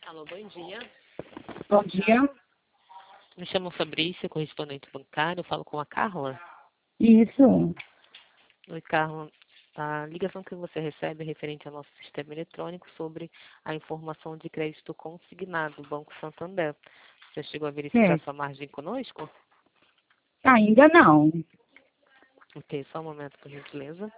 Alô, bom dia. Bom dia. Me chamo Fabrícia, correspondente bancário. Falo com a Carla. Isso. Oi, Carla. A ligação que você recebe é referente ao nosso sistema eletrônico sobre a informação de crédito consignado do Banco Santander. Você chegou a verificar Certo. sua margem conosco? Ainda não. Ok, só um momento, por gentileza.